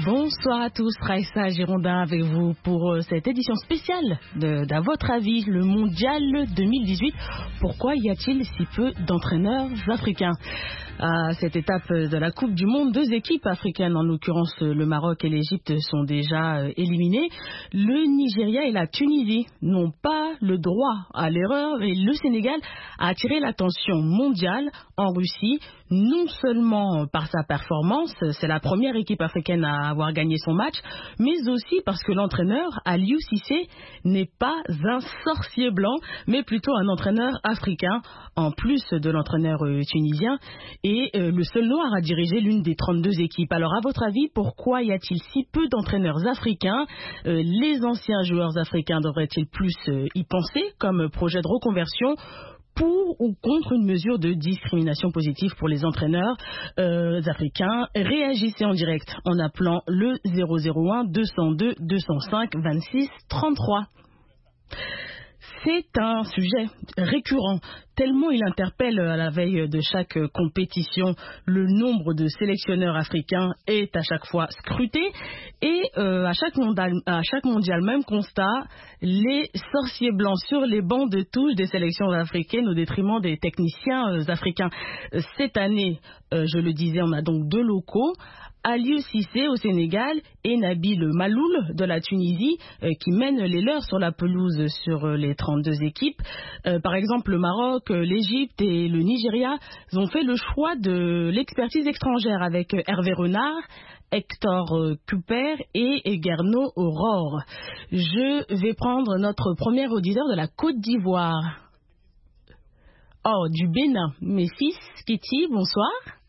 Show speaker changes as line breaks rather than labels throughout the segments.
Bonsoir à tous, Raissa Girondin avec vous pour cette édition spéciale d'À votre avis, le Mondial 2018. Pourquoi y a-t-il si peu d'entraîneurs africains ? À cette étape de la Coupe du Monde, 2 équipes africaines, en l'occurrence le Maroc et l'Égypte, sont déjà éliminées. Le Nigeria et la Tunisie n'ont pas le droit à l'erreur et le Sénégal a attiré l'attention mondiale en Russie, non seulement par sa performance, c'est la première équipe africaine à avoir gagné son match, mais aussi parce que l'entraîneur, Aliou Cissé, n'est pas un sorcier blanc, mais plutôt un entraîneur africain, en plus de l'entraîneur tunisien, et le seul noir à diriger l'une des 32 équipes. Alors à votre avis, pourquoi y a-t-il si peu d'entraîneurs africains ? Les anciens joueurs africains devraient-ils plus y penser comme projet de reconversion ? Pour ou contre une mesure de discrimination positive pour les entraîneurs africains? Réagissez en direct en appelant le 001 202 205 26 33. C'est un sujet récurrent, tellement il interpelle à la veille de chaque compétition. Le nombre de sélectionneurs africains est à chaque fois scruté et à chaque mondial, même constat, les sorciers blancs sur les bancs de touche des sélections africaines au détriment des techniciens africains. Cette année, je le disais, on a donc 2 locaux. Aliou Cissé au Sénégal et Nabil Maloul de la Tunisie qui mènent les leurs sur la pelouse sur les 32 équipes. Par exemple, le Maroc, l'Égypte et le Nigeria ont fait le choix de l'expertise étrangère avec Hervé Renard, Hector Cooper et Guerno Aurore. Je vais prendre notre premier auditeur de la Côte d'Ivoire. Oh, du Bénin. Memphis Kitty, bonsoir.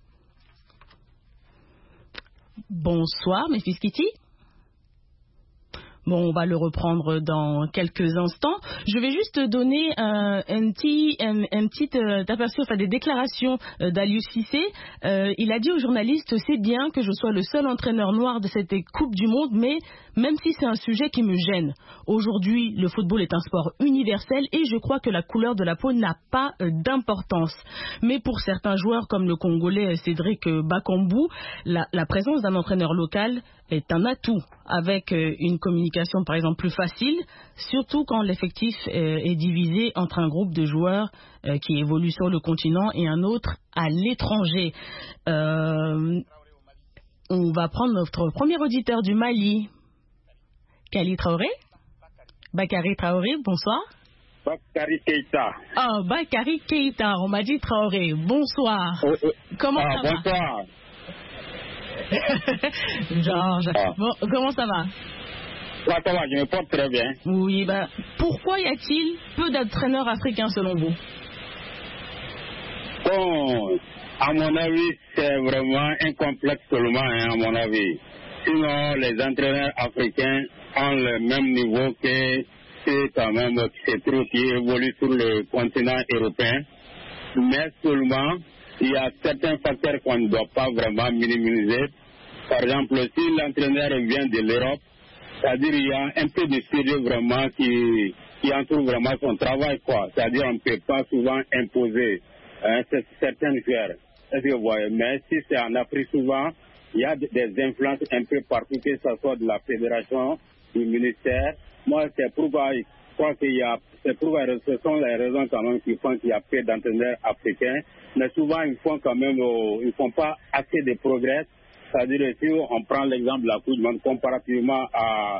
Bonsoir, Memphis Kitty. Bon, on va le reprendre dans quelques instants. Je vais juste donner un petit aperçu, des déclarations d'Aliou Cissé. Il a dit aux journalistes, c'est bien que je sois le seul entraîneur noir de cette Coupe du Monde, mais même si c'est un sujet qui me gêne. Aujourd'hui, le football est un sport universel et je crois que la couleur de la peau n'a pas d'importance. Mais pour certains joueurs comme le Congolais Cédric Bakambu, la présence d'un entraîneur local est un atout avec une communication par exemple plus facile, surtout quand l'effectif est divisé entre un groupe de joueurs qui évolue sur le continent et un autre à l'étranger. On va prendre notre premier auditeur du Mali. Kali Traoré. Bakary Traoré, bonsoir.
Bakary Keïta.
Oh, Bakary Keïta, on m'a dit Traoré. Bonsoir. Comment ça va?
Bonsoir.
Georges. Bon, comment ça va?
Ça va, je me porte très bien.
Oui, pourquoi y a-t-il peu d'entraîneurs africains selon vous?
Bon, à mon avis, c'est vraiment un complexe seulement, à mon avis. Sinon, les entraîneurs africains ont le même niveau que ceux quand même qui évoluent sur le continent européen. Mais seulement, il y a certains facteurs qu'on ne doit pas vraiment minimiser. Par exemple, si l'entraîneur vient de l'Europe, c'est-à-dire il y a un peu de sérieux vraiment qui entoure vraiment son travail, quoi. C'est-à-dire on ne peut pas souvent imposer certaines joueurs. Est-ce que vous voyez? Mais si c'est en Afrique, souvent, il y a des influences un peu partout, que ce soit de la fédération, du ministère. Moi, c'est pourquoi je crois ce sont les raisons quand même qui font qu'il y a peu d'entraîneurs africains. Mais souvent, ils font pas assez de progrès. C'est-à-dire, si on prend l'exemple de la Coupe du Monde comparativement à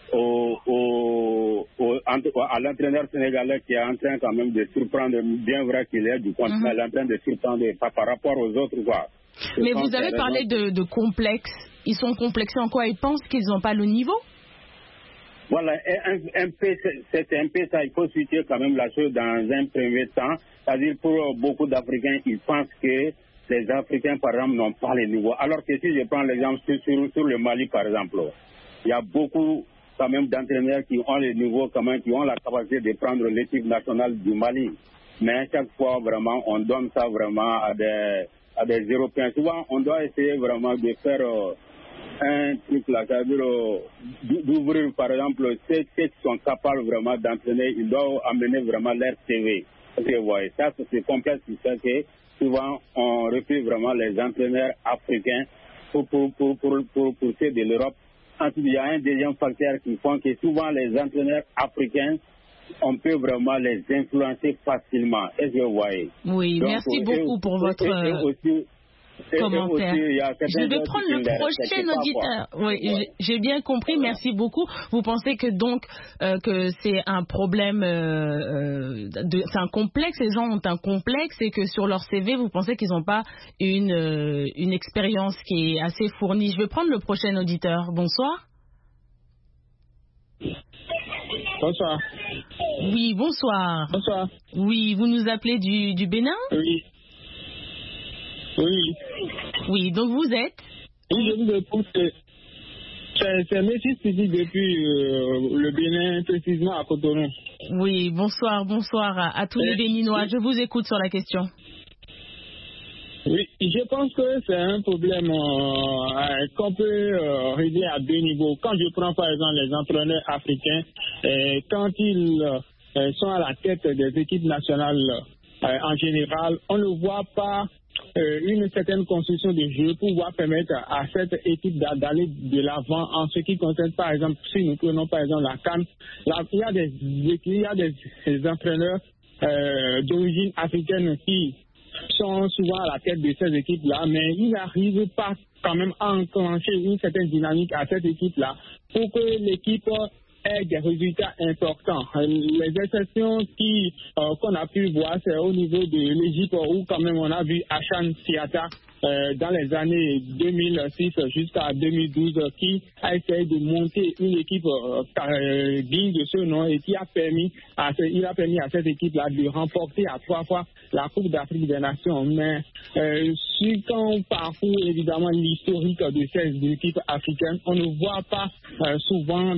l'entraîneur sénégalais qui est en train quand même de surprendre, bien vrai qu'il est du continent, il est en train de surprendre par rapport aux autres, quoi.
Mais vous avez parlé de complexe. Ils sont complexés en quoi? Ils pensent qu'ils n'ont pas le niveau?
Voilà, c'est un peu ça. Il faut situer quand même la chose dans un premier temps. C'est-à-dire, pour beaucoup d'Africains, ils pensent que les Africains, par exemple, n'ont pas le niveau. Alors que si je prends l'exemple sur le Mali, par exemple, il y a beaucoup quand même d'entraîneurs qui ont le niveau, quand même, qui ont la capacité de prendre l'équipe nationale du Mali. Mais chaque fois, vraiment, on donne ça vraiment à des Européens. Souvent, on doit essayer vraiment de faire un truc là, c'est-à-dire d'ouvrir, par exemple, ceux qui sont capables vraiment d'entraîner, ils doivent amener vraiment leur CV. Vous voyez, ça, c'est complexe, c'est que souvent, on refuse vraiment les entraîneurs africains pour ceux de l'Europe. Ensuite, il y a un deuxième facteur qui font que souvent les entraîneurs africains, on peut vraiment les influencer facilement. Est-ce que vous voyez?
Oui, donc, merci beaucoup pour votre commentaire. Je vais prendre le prochain auditeur. Oui, j'ai bien compris. Merci beaucoup. Vous pensez que donc que c'est un problème, c'est un complexe. Les gens ont un complexe et que sur leur CV, vous pensez qu'ils n'ont pas une expérience qui est assez fournie. Je vais prendre le prochain auditeur. Bonsoir.
Bonsoir.
Oui, bonsoir.
Bonsoir.
Oui, vous nous appelez du Bénin?
Oui. Oui.
Oui, donc vous êtes?
Oui, je vous écoute. C'est Messi Sidi depuis le Bénin, précisément à Cotonou.
Oui, bonsoir à tous les Béninois. Je vous écoute sur la question.
Oui, je pense que c'est un problème qu'on peut régler à deux niveaux. Quand je prends par exemple les entraîneurs africains, quand ils sont à la tête des équipes nationales en général, on ne voit pas une certaine construction de jeu pour pouvoir permettre à cette équipe d'aller de l'avant en ce qui concerne par exemple, si nous prenons par exemple la CAN, il y a des entraîneurs d'origine africaine qui sont souvent à la tête de ces équipes-là, mais ils n'arrivent pas quand même à enclencher une certaine dynamique à cette équipe-là pour que l'équipe ait des résultats importants. Les exceptions qu'on a pu voir, c'est au niveau de l'Égypte où quand même on a vu Hachan Siata dans les années 2006 jusqu'à 2012 qui a essayé de monter une équipe digne de ce nom et qui a permis à cette équipe-là de remporter à 3 fois la Coupe d'Afrique des Nations. Mais quand on parcourt évidemment l'historique de ces équipes africaines, on ne voit pas souvent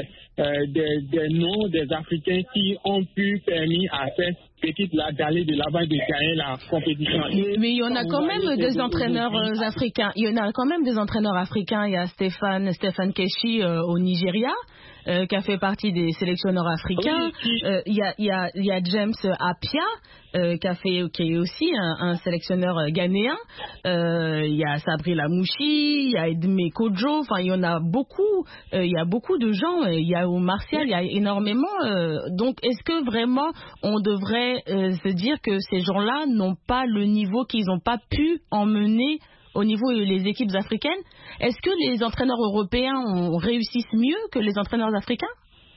des noms des Africains qui ont pu permis à cette équipe-là d'aller de l'avant et de gagner la compétition.
Mais il y en a quand même des entraîneurs africains. Il y en a quand même des entraîneurs africains. Il y a Stéphane Keshi au Nigeria. Qui a fait partie des sélectionneurs africains. Il y a James Appiah qui est aussi un sélectionneur ghanéen. Il y a Sabri Lamouchi, il y a Edmé Kodjo. Enfin, il y en a beaucoup. Il y a beaucoup de gens. Il y a au Martial, il y a énormément. Donc, est-ce que vraiment on devrait se dire que ces gens-là n'ont pas le niveau qu'ils n'ont pas pu emmener au niveau des équipes africaines? Est-ce que les entraîneurs européens réussissent mieux que les entraîneurs africains?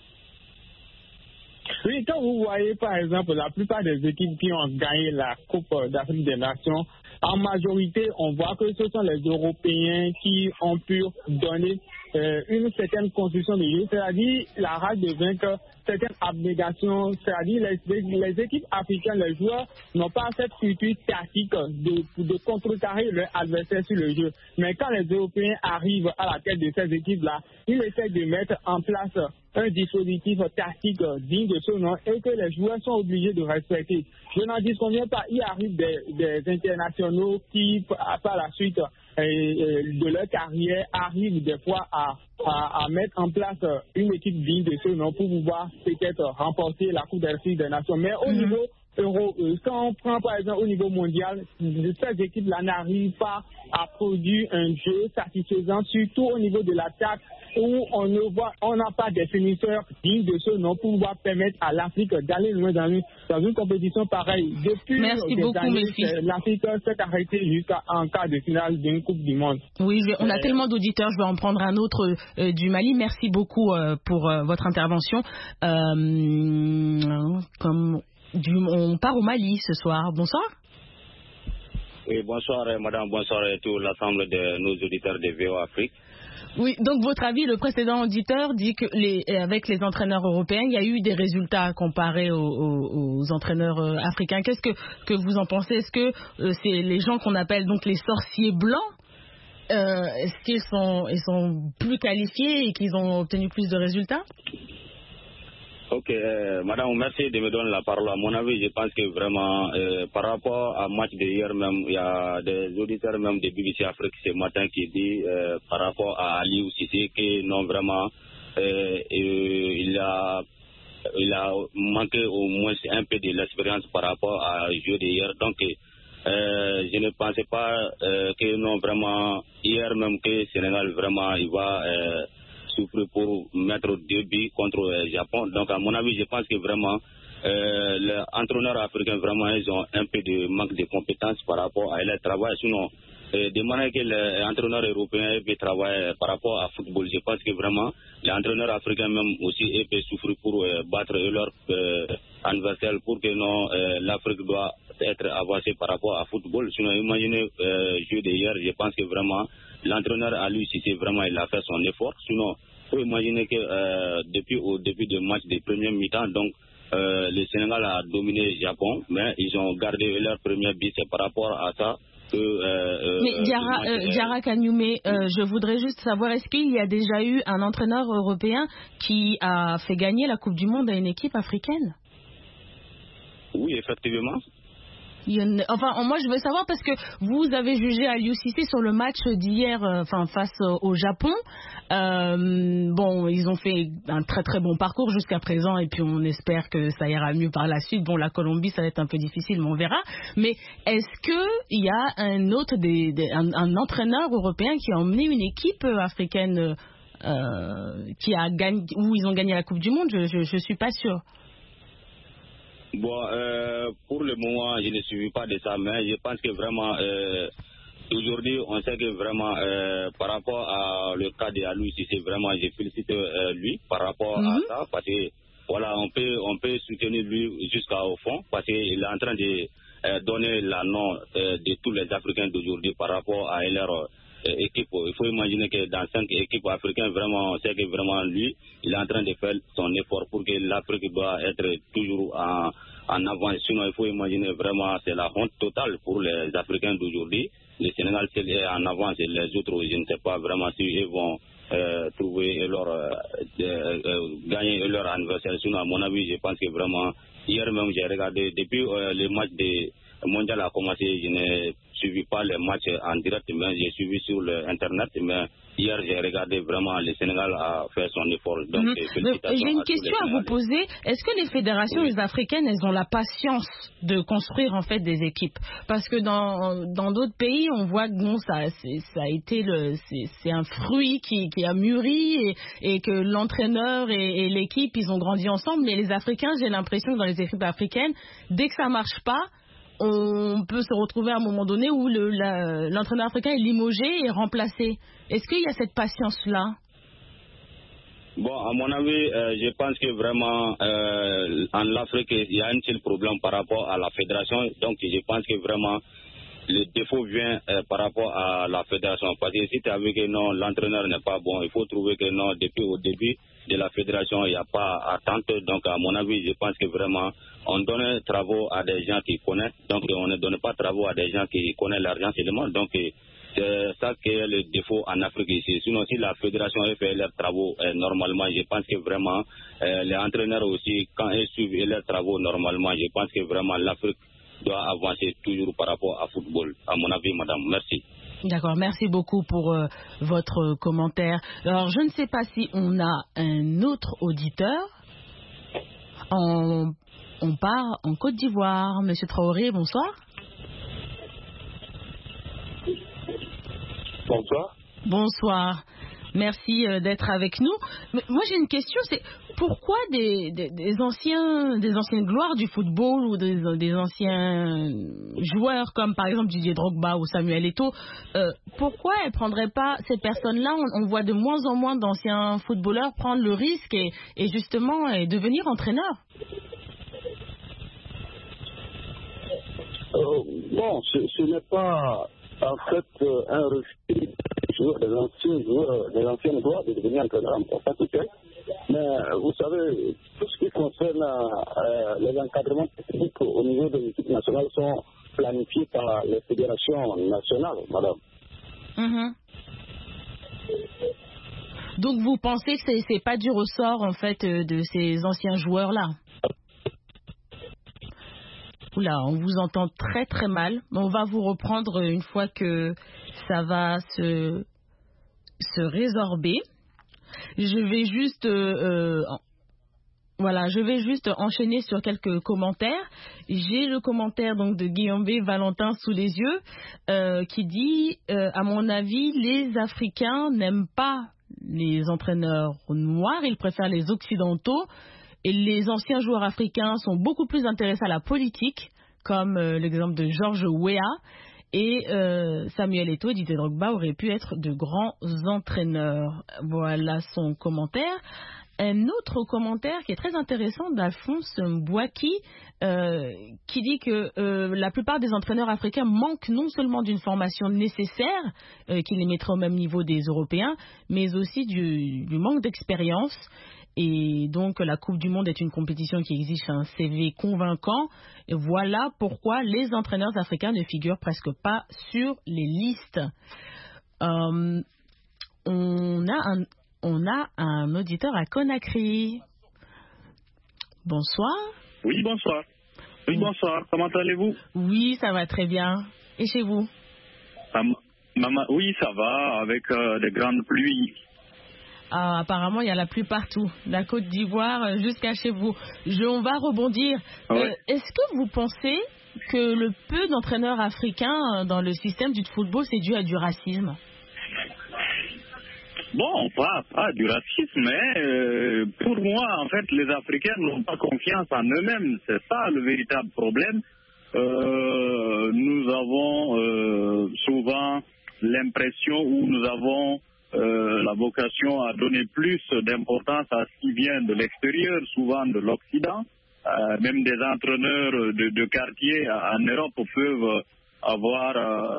Oui, quand vous voyez par exemple la plupart des équipes qui ont gagné la Coupe d'Afrique des Nations, en majorité, on voit que ce sont les Européens qui ont pu donner une certaine construction de jeu, c'est-à-dire la rage de vaincre, certaine abnégation, c'est-à-dire les équipes africaines, les joueurs n'ont pas cette culture tactique de contrecarrer leur adversaire sur le jeu. Mais quand les Européens arrivent à la tête de ces équipes-là, ils essaient de mettre en place un dispositif tactique digne de ce nom et que les joueurs sont obligés de respecter. Je n'en disconviens pas, il arrive des internationaux qui, par la suite de leur carrière, arrivent des fois à mettre en place une équipe digne de ce nom pour pouvoir peut-être remporter la Coupe d'Afrique des Nations. Mais au niveau quand on prend par exemple au niveau mondial, ces équipes-là n'arrivent pas à produire un jeu satisfaisant, surtout au niveau de l'attaque, où on n'a pas des finisseurs dignes de ce nom pour pouvoir permettre à l'Afrique d'aller loin dans une compétition pareille. Depuis des années, l'Afrique s'est arrêtée jusqu'en quart de finale d'une Coupe du Monde.
Oui, on a tellement d'auditeurs, je vais en prendre un autre du Mali. Merci beaucoup pour votre intervention. On part au Mali ce soir. Bonsoir.
Oui, bonsoir madame, bonsoir à tout l'ensemble de nos auditeurs de VO Afrique.
Oui, donc votre avis, le précédent auditeur dit que avec les entraîneurs européens, il y a eu des résultats comparés aux entraîneurs africains. Qu'est-ce que vous en pensez? Est-ce que c'est les gens qu'on appelle donc les sorciers blancs? Est-ce qu'ils sont plus qualifiés et qu'ils ont obtenu plus de résultats?
Ok, madame, merci de me donner la parole. À mon avis, je pense que vraiment, par rapport au match d'hier même, il y a des auditeurs même de BBC Afrique ce matin qui dit par rapport à Aliou Cissé que non, vraiment, il a manqué au moins un peu de l'expérience par rapport au jeu d'hier. Donc, je ne pensais pas que non, vraiment, hier même que Sénégal, vraiment, il va souffrir pour mettre 2 buts contre le Japon. Donc, à mon avis, je pense que vraiment, les entraîneurs africains, vraiment, ils ont un peu de manque de compétences par rapport à leur travail. Sinon, de manière que les entraîneurs européens peuvent travailler par rapport à football, je pense que vraiment, les entraîneurs africains même aussi peuvent souffrir pour battre leur adversaire pour que non, l'Afrique doit être avancée par rapport à football. Sinon, imaginez le jeu d'hier, je pense que vraiment, l'entraîneur à lui, si c'est vraiment, il a fait son effort. Sinon, il faut imaginer que depuis au début du match des premiers mi-temps, donc, le Sénégal a dominé le Japon, mais ils ont gardé leur premier but. C'est par rapport à ça que...
mais Diarra Kagnoumé, je voudrais juste savoir, est-ce qu'il y a déjà eu un entraîneur européen qui a fait gagner la Coupe du Monde à une équipe africaine?
Oui, effectivement.
Enfin, moi je veux savoir parce que vous avez jugé Aliou Cissé sur le match d'hier, face au Japon. Bon, ils ont fait un très très bon parcours jusqu'à présent et puis on espère que ça ira mieux par la suite. Bon, la Colombie, ça va être un peu difficile, mais on verra. Mais est-ce qu'il y a un entraîneur européen qui a emmené une équipe africaine qui a gagné, où ils ont gagné la Coupe du Monde? Je suis pas sûre.
Bon, pour le moment, je ne suis pas de ça, mais je pense que vraiment, aujourd'hui, on sait que vraiment, par rapport à le cas de Aliou Cissé, vraiment, je félicite lui par rapport à ça, parce que, voilà, on peut soutenir lui jusqu'au fond, parce qu'il est en train de donner la nom de tous les Africains d'aujourd'hui par rapport à leur équipe. Il faut imaginer que dans 5 équipes africaines, vraiment, on sait que vraiment lui, il est en train de faire son effort pour que l'Afrique doit être toujours en avant. Sinon, il faut imaginer vraiment, c'est la honte totale pour les Africains d'aujourd'hui. Le Sénégal est en avance et les autres, je ne sais pas vraiment si ils vont trouver gagner leur anniversaire. Sinon, à mon avis, je pense que vraiment, hier même, j'ai regardé, depuis le match de mondial a commencé, je n'ai suivi pas les matchs en direct, mais j'ai suivi sur l'internet. Mais hier, j'ai regardé vraiment, le Sénégal a fait son effort. Donc,
j'ai une question à vous poser. Est-ce que les fédérations africaines, elles ont la patience de construire en fait des équipes? Parce que dans d'autres pays, on voit que bon, ça a été c'est un fruit qui a mûri et que l'entraîneur et l'équipe, ils ont grandi ensemble. Mais les Africains, j'ai l'impression que dans les équipes africaines, dès que ça marche pas, on peut se retrouver à un moment donné où l'entraîneur africain est limogé et remplacé. Est-ce qu'il y a cette patience-là?
Bon, à mon avis, je pense que vraiment, en Afrique, il y a un seul problème par rapport à la fédération. Donc, je pense que vraiment, le défaut vient par rapport à la fédération. Parce que si tu as vu que non, l'entraîneur n'est pas bon, il faut trouver que non, depuis au début de la fédération, il n'y a pas attente. Donc, à mon avis, je pense que vraiment, on donne travaux à des gens qui connaissent. Donc, on ne donne pas travaux à des gens qui connaissent l'argent seulement. Donc, c'est ça qui est le défaut en Afrique ici. Sinon, si la fédération fait leurs travaux normalement, je pense que vraiment, les entraîneurs aussi, quand ils suivent leurs travaux normalement, je pense que vraiment l'Afrique doit avancer toujours par rapport à football. À mon avis, madame. Merci.
D'accord, merci beaucoup pour votre commentaire. Alors, je ne sais pas si on a un autre auditeur. On part en Côte d'Ivoire. Monsieur Traoré, bonsoir.
Bonsoir.
Bonsoir. Merci d'être avec nous. Mais moi, j'ai une question, c'est pourquoi des anciennes gloires du football ou des anciens joueurs comme par exemple Didier Drogba ou Samuel Eto'o, pourquoi elles ne prendraient pas ces personnes-là? On voit de moins en moins d'anciens footballeurs prendre le risque et justement devenir entraîneurs.
Bon, ce n'est pas en fait un refus des anciennes gloires de devenir entraîneurs, pas tout à fait. Mais vous savez, tout ce qui concerne les encadrements techniques au niveau de l'équipe nationale sont planifiés par les fédérations nationales, madame.
Donc vous pensez que c'est pas du ressort en fait de ces anciens joueurs-là? Oula, on vous entend très très mal. On va vous reprendre une fois que ça va se résorber. Je vais juste Voilà, je vais juste enchaîner sur quelques commentaires. J'ai le commentaire donc de Guillaume B. Valentin sous les yeux qui dit à mon avis, les Africains n'aiment pas les entraîneurs noirs, ils préfèrent les occidentaux et les anciens joueurs africains sont beaucoup plus intéressés à la politique, comme l'exemple de George Weah et Samuel Eto'o. Didier Drogba aurait pu être de grands entraîneurs. Voilà son commentaire. Un autre commentaire qui est très intéressant d'Alphonse Mbouaki qui dit que la plupart des entraîneurs africains manquent non seulement d'une formation nécessaire qui les mettrait au même niveau des Européens, mais aussi du manque d'expérience. Et donc la Coupe du Monde est une compétition qui exige un CV convaincant. Et voilà pourquoi les entraîneurs africains ne figurent presque pas sur les listes. On a un auditeur à Conakry. Bonsoir.
Oui, bonsoir. Oui, bonsoir. Comment allez-vous?
Oui, ça va très bien. Et chez vous?
Oui, ça va, avec des grandes pluies.
Ah, apparemment, il y a la pluie partout, de la Côte d'Ivoire jusqu'à chez vous. On va rebondir. Ouais. Est-ce que vous pensez que le peu d'entraîneurs africains dans le système du football, c'est dû à du racisme?
Bon, pas du racisme, mais pour moi, en fait, les Africains n'ont pas confiance en eux-mêmes. C'est ça le véritable problème. Nous avons souvent l'impression ou nous avons la vocation à donner plus d'importance à ce qui vient de l'extérieur, souvent de l'Occident. Même des entraîneurs de quartier en Europe peuvent avoir,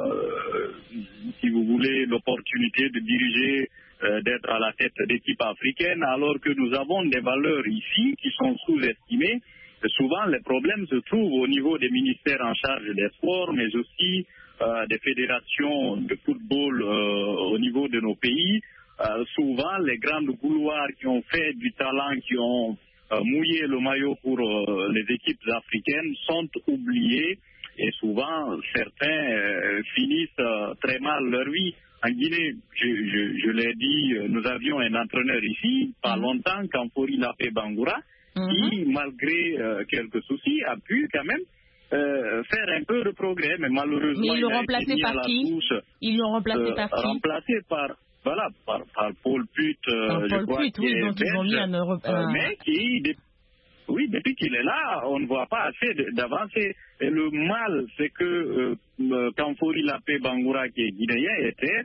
si vous voulez, l'opportunité de diriger, d'être à la tête d'équipes africaines, alors que nous avons des valeurs ici qui sont sous-estimées. Souvent, les problèmes se trouvent au niveau des ministères en charge des sports, mais aussi des fédérations de football au niveau de nos pays. Souvent, les grandes couloirs qui ont fait du talent, qui ont mouillé le maillot pour les équipes africaines sont oubliés et souvent, certains finissent très mal leur vie. En Guinée, je l'ai dit, nous avions un entraîneur ici, pas longtemps, Kamfori Lapé Bangoura, qui, malgré quelques soucis, a pu quand même faire un peu de progrès, mais malheureusement,
mais ils l'ont remplacé par qui? Ils l'ont remplacé par qui?
Remplacé par Paul Put,
je crois, oui, donc ils ont mis un Européen.
Mais qui, depuis qu'il est là, on ne voit pas assez d'avancer. Et le mal, c'est que Kamfori Lapé Bangoura, qui est guinéen, était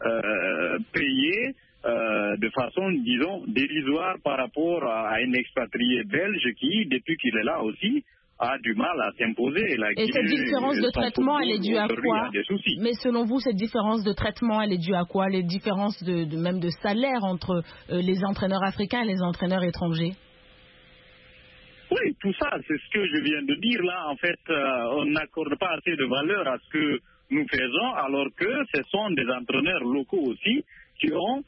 payé de façon, disons, dérisoire par rapport à un expatrié belge qui, depuis qu'il est là aussi, a du mal à s'imposer.
Et cette différence de traitement, elle est due à quoi? Mais selon vous, cette différence de traitement, elle est due à quoi? Les différences même de salaire entre les entraîneurs africains et les entraîneurs étrangers?
Oui, tout ça, c'est ce que je viens de dire là. En fait, on n'accorde pas assez de valeur à ce que nous faisons, alors que ce sont des entraîneurs locaux aussi qui ont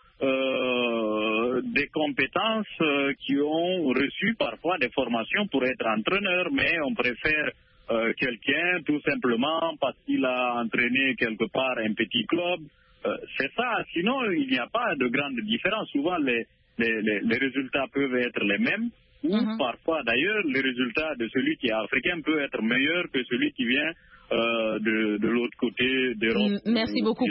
des compétences, qui ont reçu parfois des formations pour être entraîneurs, mais on préfère quelqu'un tout simplement parce qu'il a entraîné quelque part un petit club. C'est ça, sinon il n'y a pas de grande différence. Souvent les résultats peuvent être les mêmes. Ou parfois d'ailleurs le résultat de celui qui est africain peut être meilleur que celui qui vient de l'autre côté d'Europe.
Merci beaucoup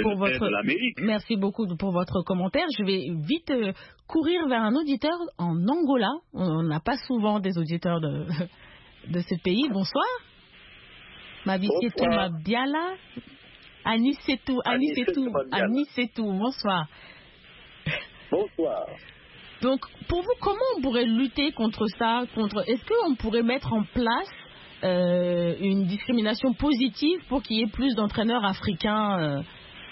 pour votre commentaire. Je vais vite courir vers un auditeur en Angola. On n'a pas souvent des auditeurs de ce pays. Bonsoir. Mabisietou Mabiala. Anisetou. Bonsoir.
Bonsoir.
Donc, pour vous, comment on pourrait lutter contre ça? Est-ce qu'on pourrait mettre en place une discrimination positive pour qu'il y ait plus d'entraîneurs africains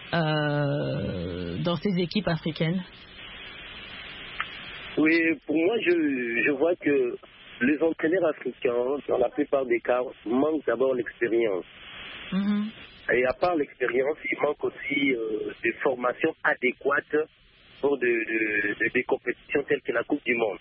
dans ces équipes africaines?
Oui, pour moi, je vois que les entraîneurs africains, dans la plupart des cas, manquent d'abord l'expérience. Et à part l'expérience, il manque aussi des formations adéquates pour des compétitions telles que la Coupe du Monde.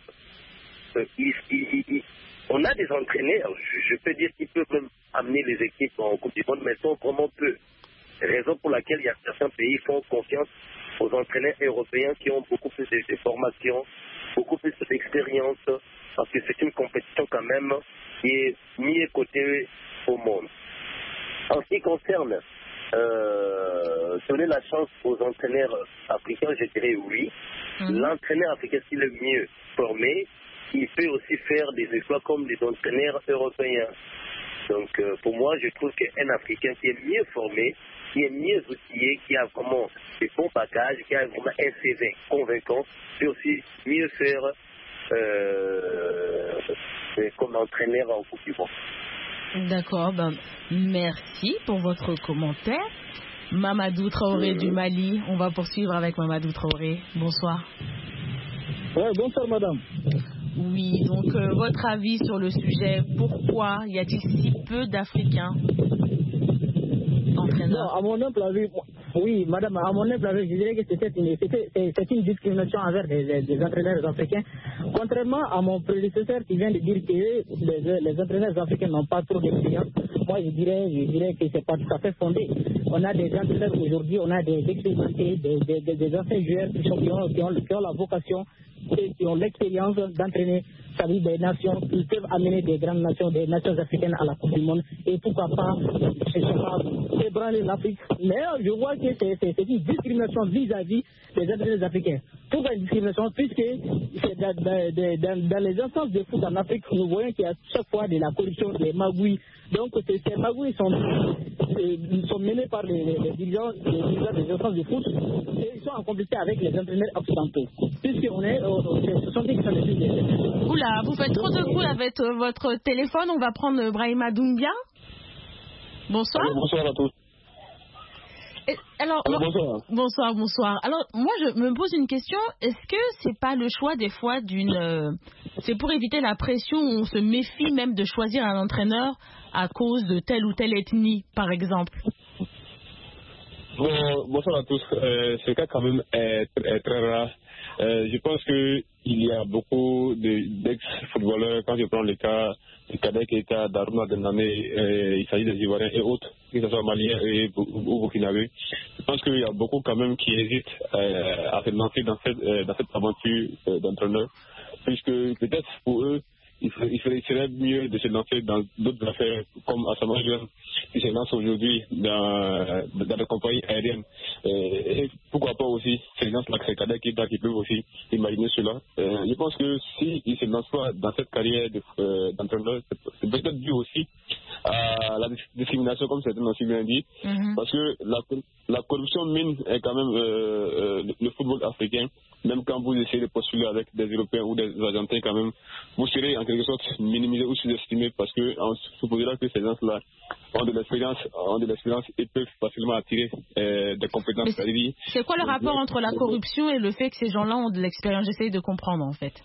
On a des entraîneurs, je peux dire qu'ils peuvent même amener les équipes en Coupe du Monde, mais sont vraiment peu. Raison pour laquelle il y a certains pays qui font confiance aux entraîneurs européens qui ont beaucoup plus de formations, beaucoup plus d'expérience,
parce que c'est une compétition quand même qui est mieux cotée au monde. En ce qui concerne donner la chance aux entraîneurs africains, je dirais oui. L'entraîneur africain, s'il est mieux formé, il peut aussi faire des exploits comme les entraîneurs européens. Donc pour moi, je trouve qu'un Africain qui est mieux formé, qui est mieux outillé, qui a vraiment des bons bagages, qui a vraiment un CV convaincant, peut aussi mieux faire comme entraîneur en Coupe du Monde.
D'accord, merci pour votre commentaire. Mamadou Traoré du Mali, on va poursuivre avec Mamadou Traoré. Bonsoir.
Ouais, bonsoir madame.
Oui, donc votre avis sur le sujet, pourquoi y a-t-il si peu d'Africains entraîneurs?
Non, à mon humble avis, oui madame, à mon humble avis, je dirais que c'est une discrimination envers les entraîneurs africains. Contrairement à mon prédécesseur qui vient de dire que les entraîneurs africains n'ont pas trop d'expérience, moi je dirais que c'est pas tout à fait fondé. On a des entraîneurs aujourd'hui, on a des expérimentés, des anciens joueurs qui ont la vocation et qui ont l'expérience d'entraîner des nations qui peuvent amener des grandes nations, des nations africaines à la Coupe du Monde. Et pourquoi pas, je sais pas, ébranler l'Afrique. Mais je vois que c'est une discrimination vis-à-vis des entraîneurs africains. Pourquoi une discrimination? Puisque dans les instances de foot en Afrique, nous voyons qu'il y a chaque fois de la corruption, des magouilles. Donc ces magouilles sont menés par les dirigeants des instances de foot et ils sont en complicité avec les entraîneurs occidentaux. Puisqu'on est, ce sont des qui sont les plus.
Oula, vous faites trop de bruit avec votre téléphone. On va prendre Brahima Doumbia. Bonsoir.
Allô, bonsoir à tous.
Alors, bonsoir. Alors, moi, je me pose une question. Est-ce que c'est pas le choix des fois c'est pour éviter la pression où on se méfie même de choisir un entraîneur à cause de telle ou telle ethnie, par exemple?
Bonsoir à tous. Ce cas quand même est très rare. Je pense qu'il y a beaucoup d'ex-footballeurs. Quand je prends le cas du Kadek Keita, d'Aruna Dendané, il s'agit des Ivoiriens et autres, que ce soit Maliens ou Burkinabés. Je pense qu'il y a beaucoup quand même qui hésitent à se lancer dans cette aventure d'entraîneur, puisque peut-être pour eux, il serait mieux de se lancer dans d'autres affaires comme Asamoah Gyan qui se lance aujourd'hui dans les compagnies aériennes. Et pourquoi pas aussi ces gens-là, ces cadets qui peuvent aussi imaginer cela. Je pense que s'ils ne se lancent pas dans cette carrière d'entraîneur, c'est peut-être dû aussi à la discrimination, comme certains ont si bien dit, parce que la corruption mine quand même le football africain. Même quand vous essayez de postuler avec des Européens ou des Argentins, quand même, vous serez en quelque sorte minimisé ou sous-estimé parce qu'on supposera que ces gens-là ont de l'expérience et peuvent facilement attirer des compétences.
C'est quoi le rapport entre la corruption et le fait que ces gens-là ont de l'expérience? J'essaie de comprendre en fait.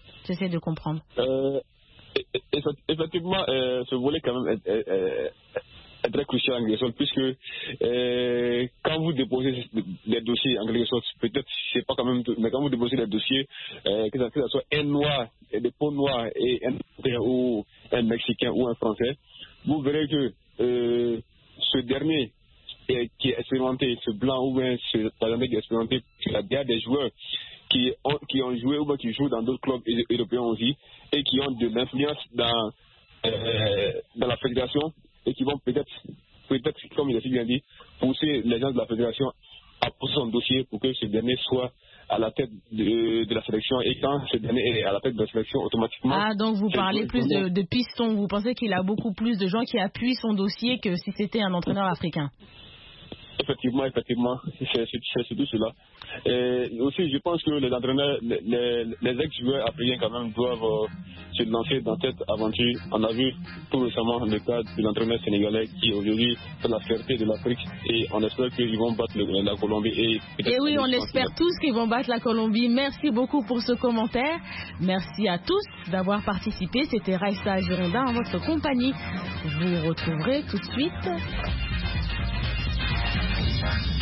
Effectivement, ce volet quand même est très crucial en quelque sorte, puisque quand vous déposez des dossiers en quelque sorte, peut-être, je sais pas quand même, mais quand vous déposez des dossiers, que ça soit un noir, des peaux noires et ou un Mexicain ou un Français, vous verrez que ce dernier qui est expérimenté, ce blanc ou bien ce Thaïlandais qui est expérimenté, il y a des joueurs qui ont joué ou bien qui jouent dans d'autres clubs européens aussi et qui ont de l'influence dans la fédération et qui vont peut-être, comme il a si bien dit, pousser les gens de la fédération à pousser son dossier pour que ce dernier soit à la tête de la sélection. Et quand ce dernier est à la tête de la sélection, automatiquement...
Ah, donc vous parlez plus de pistons. Vous pensez qu'il a beaucoup plus de gens qui appuient son dossier que si c'était un entraîneur africain?
Effectivement, c'est surtout cela. Et aussi, je pense que les entraîneurs, les ex-joueurs africains quand même doivent se lancer dans cette aventure. On a vu tout récemment le cas de l'entraîneur sénégalais qui aujourd'hui fait la fierté de l'Afrique et on espère qu'ils vont battre la Colombie.
Et oui, on espère tous qu'ils vont battre la Colombie. Merci beaucoup pour ce commentaire. Merci à tous d'avoir participé. C'était Raissa Girondin en votre compagnie. Vous retrouverez tout de suite.